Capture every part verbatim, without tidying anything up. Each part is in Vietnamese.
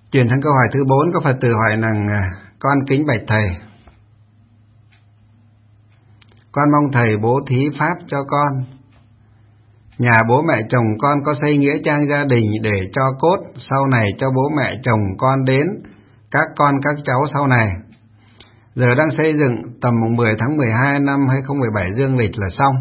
Chuyển sang câu hỏi thứ bốn, có Phật tử hỏi rằng: con kính bạch thầy, con mong thầy bố thí pháp cho con. Nhà bố mẹ chồng con có xây nghĩa trang gia đình để cho cốt sau này cho bố mẹ chồng con đến, các con các cháu sau này. Giờ đang xây dựng, tầm mười tháng mười hai năm hai không một bảy dương lịch là xong.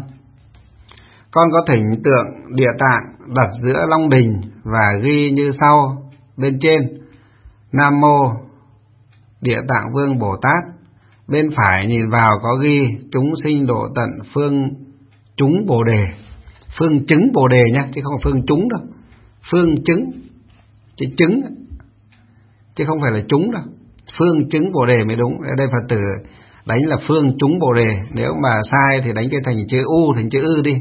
Con có thỉnh tượng địa tạng đặt giữa Long Đình và ghi như sau: bên trên Nam Mô Địa Tạng Vương Bồ Tát, bên phải nhìn vào có ghi chúng sinh độ tận phương chúng Bồ Đề. Phương chứng Bồ Đề nhé, chứ không phải phương chúng đâu. Phương chứng, chứ chứng, chứ không phải là chúng đâu. Phương chứng Bồ Đề mới đúng. Ở đây Phật tử đánh là phương chúng Bồ Đề. Nếu mà sai thì đánh cái thành chữ U thành chữ Ư đi,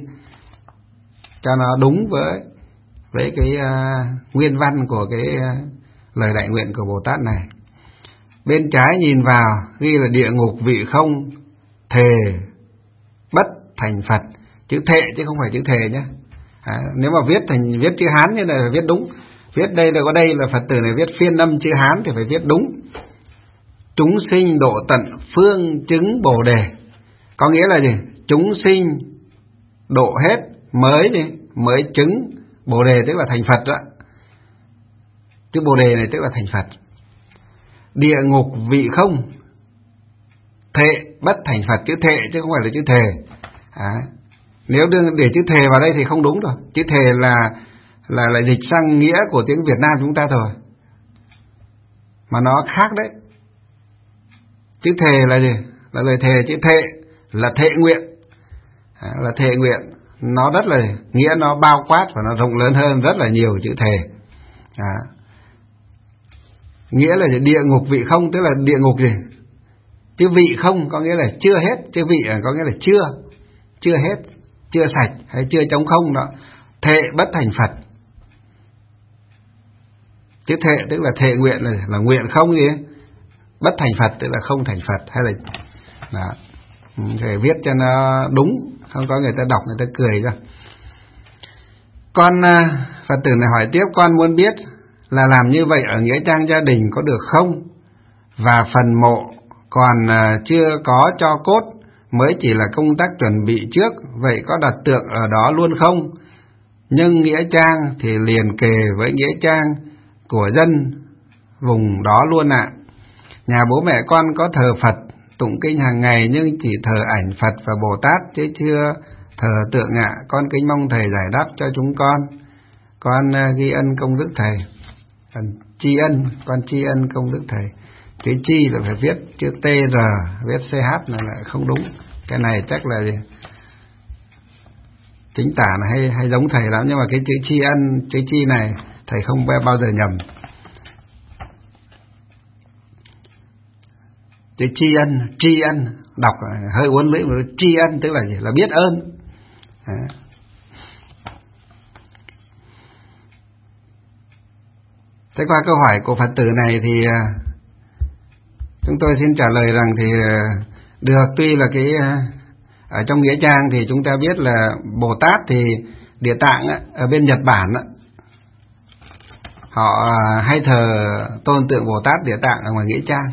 cho nó đúng với với cái uh, nguyên văn của cái uh, lời đại nguyện của Bồ Tát này. Bên trái nhìn vào ghi là địa ngục vị không thề bất thành Phật. Chữ thệ chứ không phải chữ thề nhé. À, nếu mà viết thành viết chữ Hán như này phải viết đúng. Viết đây là có đây là Phật tử này viết phiên âm chữ Hán thì phải viết đúng. Chúng sinh độ tận phương chứng Bồ Đề. Có nghĩa là gì? Chúng sinh độ hết mới gì? Mới chứng Bồ Đề, tức là thành Phật đó. Chữ Bồ Đề này tức là thành Phật. Địa ngục vị không thệ bất thành Phật. Chữ thệ chứ không phải là chữ thề. À, nếu đương để chữ thề vào đây thì không đúng rồi. Chữ thề là là lại dịch sang nghĩa của tiếng Việt Nam chúng ta rồi, mà nó khác đấy. Chữ thề là gì? Là lời thề. Chữ thệ là thệ nguyện. À, là thệ nguyện. Nó rất là nghĩa, nó bao quát và nó rộng lớn hơn rất là nhiều chữ thề. À, nghĩa là gì? Địa ngục vị không tức là địa ngục gì? Chữ vị không có nghĩa là chưa hết. Chữ vị có nghĩa là chưa, chưa hết, chưa sạch hay chưa trống không đó. Thệ bất thành Phật. Chữ thệ tức là thệ nguyện là, là nguyện không gì ấy. Bất thành Phật tức là không thành Phật. Hay là đó. Phải viết cho nó đúng, không có người ta đọc người ta cười ra. Con Phật tử này hỏi tiếp: con muốn biết là làm như vậy ở nghĩa trang gia đình có được không? Và phần mộ còn chưa có cho cốt, mới chỉ là công tác chuẩn bị trước, vậy có đặt tượng ở đó luôn không? Nhưng nghĩa trang thì liền kề với nghĩa trang của dân vùng đó luôn ạ. À. Nhà bố mẹ con có thờ Phật, tụng kinh hàng ngày nhưng chỉ thờ ảnh Phật và Bồ Tát chứ chưa thờ tượng ạ. À. Con kính mong thầy giải đáp cho chúng con. Con ghi ân công đức thầy. Phần tri ân, con tri ân công đức thầy. Chữ chi là phải viết chữ T R, viết C H là lại không đúng. Cái này chắc là gì? Chính tả là hay hay giống thầy lắm, nhưng mà cái chữ tri ân, chữ chi này thầy không bao giờ nhầm. Chữ tri ân, tri ân đọc hơi uốn lưỡi, mà tri ân tức là gì? Là biết ơn. À. Thế qua câu hỏi của Phật tử này thì chúng tôi xin trả lời rằng thì được, tuy là cái ở trong nghĩa trang thì chúng ta biết là Bồ Tát thì Địa Tạng á, ở bên Nhật Bản á, họ hay thờ tôn tượng Bồ Tát Địa Tạng ở ngoài nghĩa trang.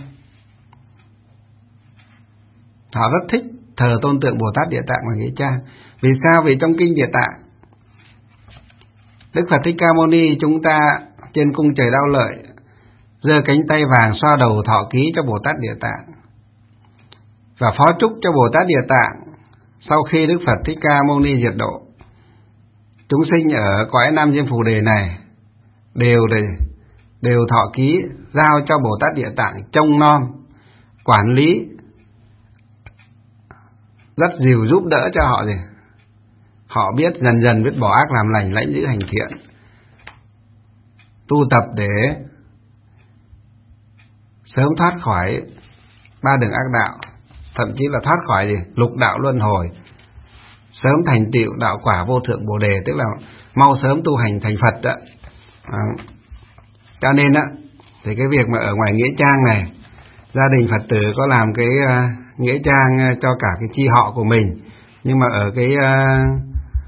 Họ rất thích thờ tôn tượng Bồ Tát Địa Tạng ngoài nghĩa trang. Vì sao? Vì trong kinh Địa Tạng, Đức Phật Thích Ca Mâu Ni chúng ta trên cung trời Đao Lợi giơ cánh tay vàng xoa đầu thọ ký cho Bồ Tát Địa Tạng và phó chúc cho Bồ Tát Địa Tạng sau khi Đức Phật Thích Ca Mâu Ni diệt độ, chúng sinh ở cõi Nam Diêm Phù Đề này đều đều thọ ký giao cho Bồ Tát Địa Tạng trông nom, quản lý, rất dìu giúp đỡ cho họ gì. Họ biết dần dần biết bỏ ác làm lành, lãnh giữ hành thiện, tu tập để sớm thoát khỏi ba đường ác đạo, thậm chí là thoát khỏi gì? Lục đạo luân hồi, sớm thành tựu đạo quả vô thượng Bồ Đề, tức là mau sớm tu hành thành Phật đó. À, cho nên á thì cái việc mà ở ngoài nghĩa trang này, gia đình Phật tử có làm cái uh, nghĩa trang cho cả cái chi họ của mình, nhưng mà ở cái uh,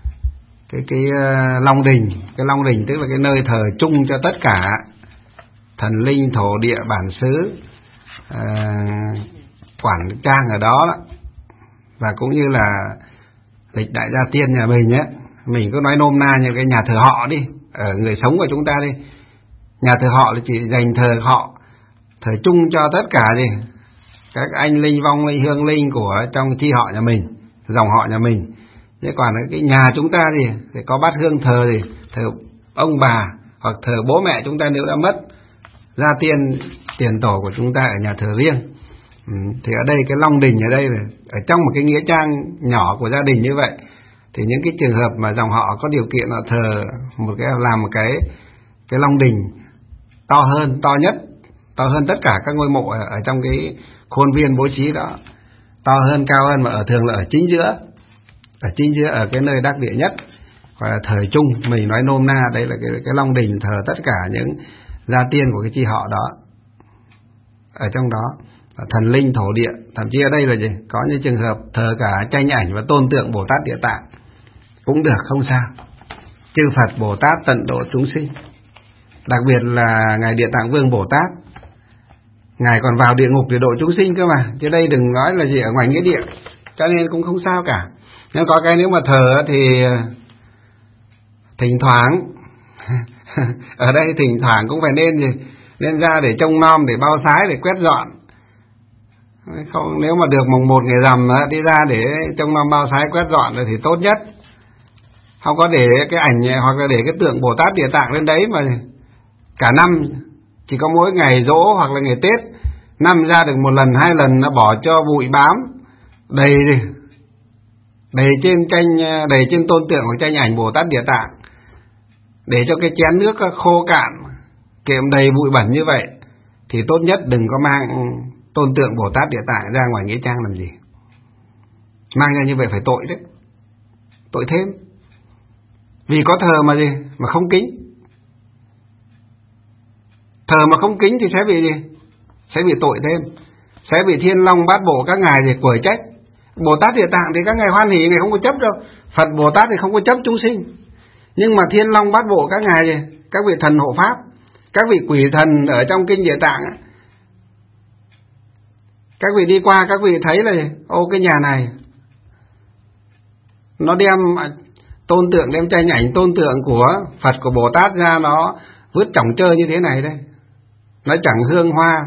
cái cái uh, Long Đình, cái Long Đình tức là cái nơi thờ chung cho tất cả thần linh thổ địa bản xứ à, quản trang ở đó, đó và cũng như là lịch đại gia tiên nhà mình nhé, mình cứ nói nôm na như cái nhà thờ họ đi, ở người sống của chúng ta đi, nhà thờ họ là chỉ dành thờ họ, thờ chung cho tất cả gì các anh linh vong linh hương linh của trong chi họ nhà mình, dòng họ nhà mình. Thế còn cái nhà chúng ta thì, thì có bát hương thờ gì, thờ ông bà hoặc thờ bố mẹ chúng ta nếu đã mất, gia tiên tiền tổ của chúng ta ở nhà thờ riêng. Ừ, thì ở đây cái long đình ở đây là ở trong một cái nghĩa trang nhỏ của gia đình như vậy, thì những cái trường hợp mà dòng họ có điều kiện họ thờ một cái làm một cái cái long đình to hơn, to nhất, to hơn tất cả các ngôi mộ ở, ở trong cái khuôn viên bố trí đó, to hơn, cao hơn, mà ở thường là ở chính giữa, ở chính giữa ở cái nơi đắc địa nhất, gọi là thời chung. Mình nói nôm na đây là cái cái long đình thờ tất cả những gia tiên của cái chi họ đó ở trong đó, thần linh thổ địa. Thậm chí ở đây là gì, có những trường hợp thờ cả tranh ảnh và tôn tượng Bồ Tát Địa Tạng cũng được, không sao. Chư Phật Bồ Tát tận độ chúng sinh, đặc biệt là ngài Địa Tạng Vương Bồ Tát, ngài còn vào địa ngục để độ chúng sinh cơ mà, chứ đây đừng nói là gì ở ngoài nghĩa địa, cho nên cũng không sao cả. Nếu có cái nếu mà thờ thì thỉnh thoảng ở đây thỉnh thoảng cũng phải nên gì, nên ra để trông nom, để bao sái, để quét dọn. Không, nếu mà được mùng một ngày rằm đi ra để trông nom bao sái quét dọn thì tốt nhất. Không có để cái ảnh hoặc là để cái tượng Bồ Tát Địa Tạng lên đấy mà cả năm chỉ có mỗi ngày giỗ hoặc là ngày Tết năm ra được một lần hai lần, nó bỏ cho bụi bám đầy đầy trên tranh, đầy trên tôn tượng hoặc tranh ảnh Bồ Tát Địa Tạng, để cho cái chén nước khô cạn kiệm đầy bụi bẩn như vậy, thì tốt nhất đừng có mang tôn tượng Bồ Tát Địa Tạng ra ngoài nghĩa trang làm gì. Mang ra như vậy phải tội đấy, tội thêm. Vì có thờ mà gì mà không kính, thờ mà không kính thì sẽ bị gì, sẽ bị tội thêm, sẽ bị thiên long bát bộ các ngài thì quở trách. Bồ Tát Địa Tạng thì các ngài hoan hỷ, ngài không có chấp đâu. Phật Bồ Tát thì không có chấp chúng sinh, nhưng mà thiên long bát bộ các ngài thì các vị thần hộ pháp, các vị quỷ thần ở trong kinh Địa Tạng, các vị đi qua các vị thấy là ô cái nhà này nó đem tôn tượng, đem tranh ảnh tôn tượng của Phật của Bồ Tát ra, nó vứt chỏng chơi như thế này đây, nó chẳng hương hoa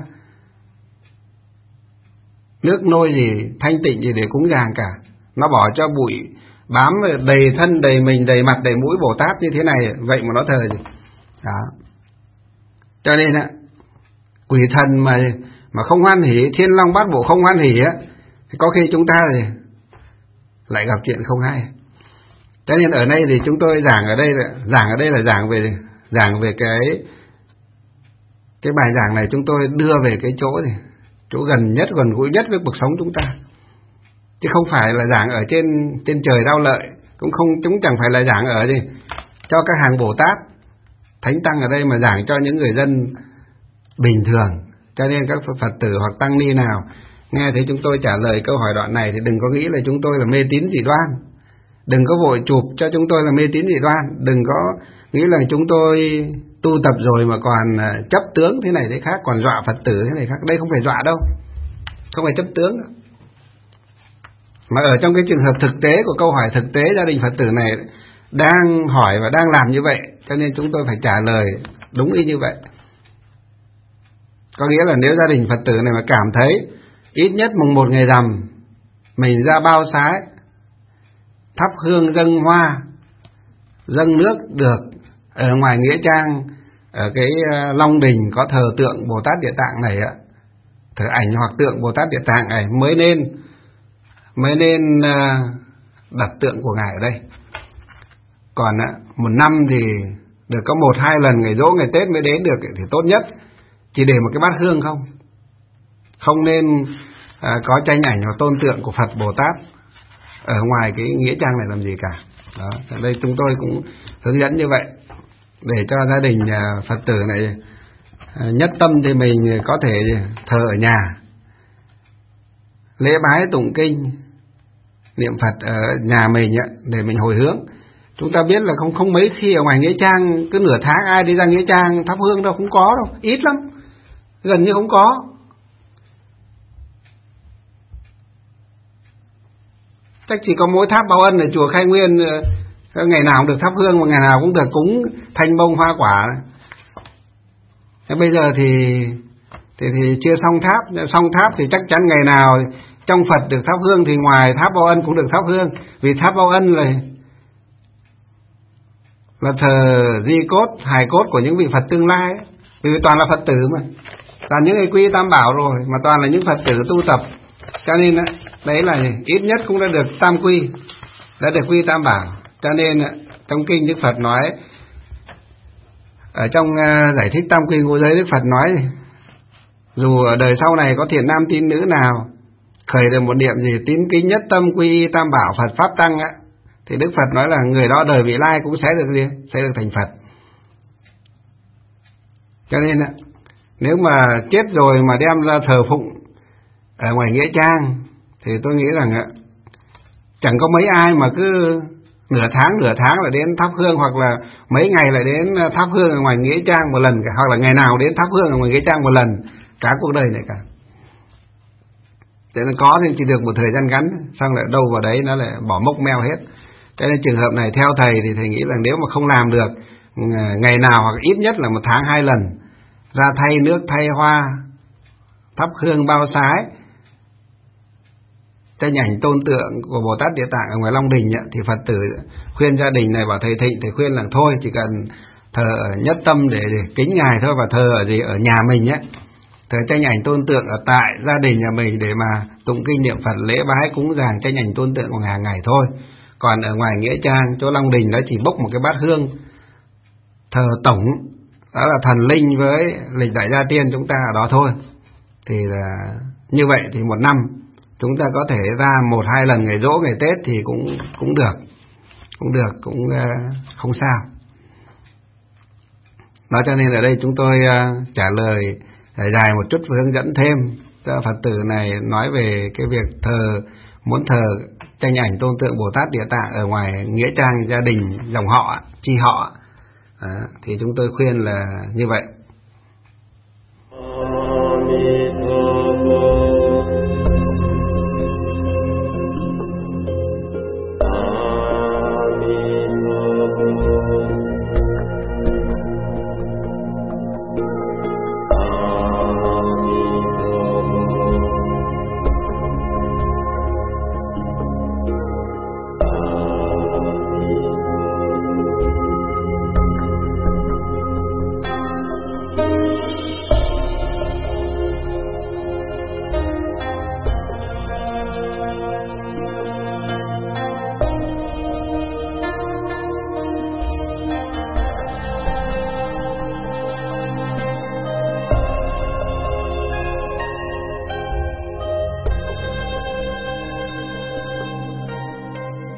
nước nôi gì thanh tịnh gì để cúng dường cả, nó bỏ cho bụi bám đầy thân đầy mình đầy mặt đầy mũi Bồ Tát như thế này, vậy mà nó thờ gì đó. Cho nên á, quỷ thần mà mà không hoan hỷ, thiên long bát bộ không hoan hỷ á, thì có khi chúng ta thì lại gặp chuyện không hay. Cho nên ở đây thì chúng tôi giảng ở đây là giảng ở đây là giảng về giảng về cái cái bài giảng này, chúng tôi đưa về cái chỗ gì, chỗ gần nhất, gần gũi nhất với cuộc sống chúng ta, chứ không phải là giảng ở trên trên trời đau lợi, cũng không, chúng chẳng phải là giảng ở gì cho các hàng Bồ Tát Thánh Tăng ở đây, mà giảng cho những người dân bình thường. Cho nên các Phật tử hoặc tăng ni nào nghe thấy chúng tôi trả lời câu hỏi đoạn này thì đừng có nghĩ là chúng tôi là mê tín dị đoan, đừng có vội chụp cho chúng tôi là mê tín dị đoan, đừng có nghĩ là chúng tôi tu tập rồi mà còn chấp tướng thế này thế khác, còn dọa Phật tử thế này khác. Đây không phải dọa đâu, không phải chấp tướng đâu. Mà ở trong cái trường hợp thực tế của câu hỏi thực tế, gia đình Phật tử này đang hỏi và đang làm như vậy, cho nên chúng tôi phải trả lời đúng y như vậy. Có nghĩa là nếu gia đình Phật tử này mà cảm thấy ít nhất mùng một ngày rằm mình ra bao sái, thắp hương dâng hoa, dâng nước được ở ngoài nghĩa trang, ở cái long đình có thờ tượng Bồ Tát Địa Tạng này ạ, thờ ảnh hoặc tượng Bồ Tát Địa Tạng này mới nên mới nên đặt tượng của ngài ở đây. Còn một năm thì được có một hai lần, ngày giỗ ngày Tết mới đến được thì tốt nhất chỉ để một cái bát hương không, không nên à, có tranh ảnh hoặc tôn tượng của Phật Bồ Tát ở ngoài cái nghĩa trang này làm gì cả. Đó, ở đây chúng tôi cũng hướng dẫn như vậy để cho gia đình Phật tử này nhất tâm thì mình có thể thờ ở nhà, lễ bái tụng kinh niệm Phật ở nhà mình để mình hồi hướng. Chúng ta biết là không không mấy khi ở ngoài nghĩa trang cứ nửa tháng ai đi ra nghĩa trang thắp hương đâu, không có đâu, ít lắm, gần như không có. Chắc chỉ có mỗi tháp Báo Ân ở chùa Khai Nguyên ngày nào cũng được thắp hương, mà ngày nào cũng được cúng thanh bông hoa quả. Thế bây giờ thì thì thì chưa xong tháp, xong tháp thì chắc chắn ngày nào trong Phật được thắp hương thì ngoài tháp Báo Ân cũng được thắp hương, vì tháp Báo Ân là là thờ di cốt, hài cốt của những vị Phật tương lai ấy. Vì toàn là Phật tử mà, toàn những người quy Tam Bảo rồi, mà toàn là những Phật tử tu tập, cho nên đấy, đấy là ít nhất cũng đã được tam quy, đã được quy Tam Bảo. Cho nên trong kinh Đức Phật nói, ở trong giải thích tam quy ngũ giới, Đức Phật nói dù ở đời sau này có thiện nam tín nữ nào khởi được một niệm gì tín kính nhất tâm quy Tam Bảo Phật pháp tăng á, thì Đức Phật nói là người đó đời vị lai cũng sẽ được gì, sẽ được thành Phật. Cho nên nếu mà chết rồi mà đem ra thờ phụng ở ngoài nghĩa trang thì tôi nghĩ rằng chẳng có mấy ai mà cứ nửa tháng nửa tháng lại đến thắp hương, hoặc là mấy ngày lại đến thắp hương ở ngoài nghĩa trang một lần cả, hoặc là ngày nào đến thắp hương ở ngoài nghĩa trang một lần cả cuộc đời này cả. Thế nên có thì chỉ được một thời gian ngắn, xong lại đâu vào đấy nó lại bỏ mốc meo hết. Cho nên trường hợp này theo thầy thì thầy nghĩ là nếu mà không làm được ngày nào hoặc ít nhất là một tháng hai lần ra thay nước thay hoa, thắp hương bao sái, tranh ảnh tôn tượng của Bồ Tát Địa Tạng ở ngoài Long Đình ấy, thì Phật tử khuyên gia đình này bảo thầy Thịnh, thầy khuyên là thôi chỉ cần thờ ở nhất tâm để, để kính ngài thôi, và thờ ở gì ở nhà mình ấy, thờ tranh ảnh tôn tượng ở tại gia đình nhà mình để mà tụng kinh niệm Phật, lễ bái cúng dường tranh ảnh tôn tượng của hàng ngày thôi. Còn ở ngoài nghĩa trang chỗ Long Đình đó chỉ bốc một cái bát hương thờ tổng, đó là thần linh với lịch đại gia tiên chúng ta ở đó thôi. Thì là như vậy thì một năm chúng ta có thể ra một hai lần ngày giỗ ngày Tết thì cũng cũng được, cũng được, cũng uh, không sao. Đó, cho nên ở đây chúng tôi uh, trả lời dài dài một chút và hướng dẫn thêm cho Phật tử này nói về cái việc thờ, muốn thờ tranh ảnh tôn tượng Bồ Tát Địa Tạng ở ngoài nghĩa trang gia đình dòng họ chi họ, à, thì chúng tôi khuyên là như vậy.